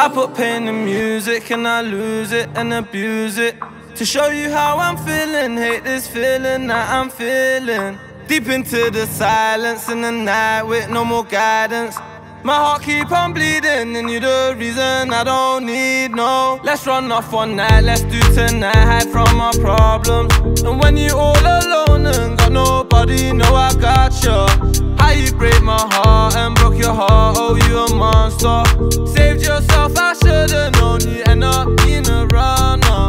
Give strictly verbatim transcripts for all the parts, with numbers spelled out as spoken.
I put pain in music and I lose it and abuse it to show you how I'm feeling. Hate this feeling that I'm feeling. Deep into the silence in the night with no more guidance. My heart keep on bleeding and you're the reason I don't need no. Let's run off one night, let's do tonight, hide from our problems. And when you all alone and got nobody, know I got you. How you break my heart and broke your heart, oh you a monster. Saved yourself, I should've known you end up being a runner.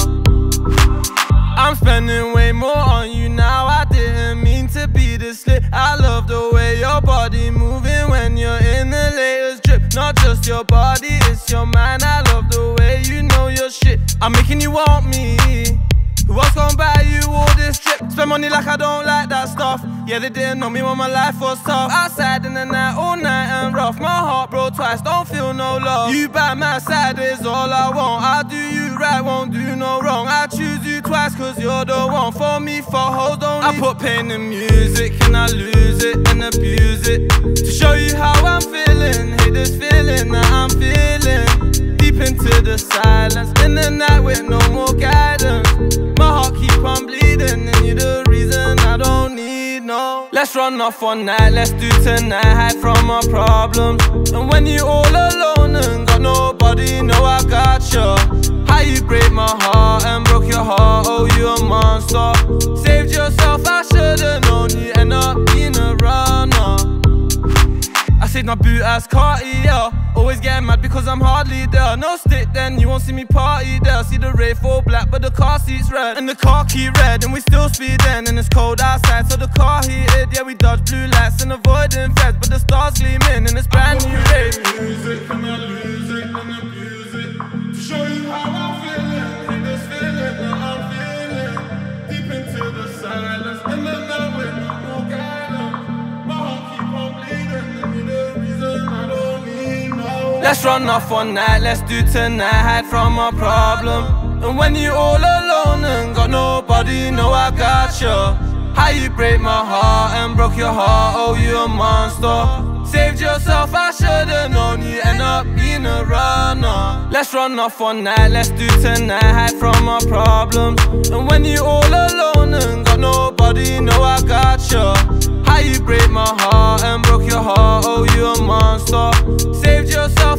I'm spending way more on you now, I didn't mean to be this lit. I love the way your body moving when you're in the latest drip. Not just your body, it's your mind. I love the way you know your shit. I'm making you want me. Who else gon' buy you all this drip? Spend money like I don't like that stuff. Yeah, they didn't know me when my life was tough. Outside in the night, all night and rough. My heart broke twice, don't feel no love. You by my side is all I want. I'll do you right, won't do no wrong. I choose you twice cause you're the one. For me, for hoes, don't I put pain in music and I lose it and abuse it to show you how I'm feeling. Hate this feeling that I'm feeling. Deep into the silence in the night with no more guidance. My heart keep on bleeding and you're the reason I don't need no. Let's run off one night, let's do tonight, hide from our problems. And when you all alone and got nobody, know I got you. How you break my heart and broke your heart, oh you a monster. Saved yourself, I should've known you end up being a runner. I saved my boot ass Cartier. Always getting mad because I'm hardly there. No stick then, you won't see me party there. See the Wraith all black but the car seat's red and the car key red. And we still speeding and it's cold outside so the car heated. Yeah, we dodge blue lights and avoiding feds, but the stars gleaming and it's brand new Wraith. Music and I lose it and abuse it to show you how I'm feeling. Hate this feeling that I'm feeling. Deep into the silence in the night with no more guidance. My heart keep on bleeding and you're the reason I don't need no. Let's run off one night, let's do tonight, hide from our problem. And when you all alone and got nobody, know I got you. How you break my heart and broke your heart, oh you a monster. Saved yourself, I should've known you end up being a runner. Let's run off one night, let's do tonight, hide from our problems. And when you all alone and got nobody, know I got you. How you break my heart and broke your heart, oh you a monster. Saved yourself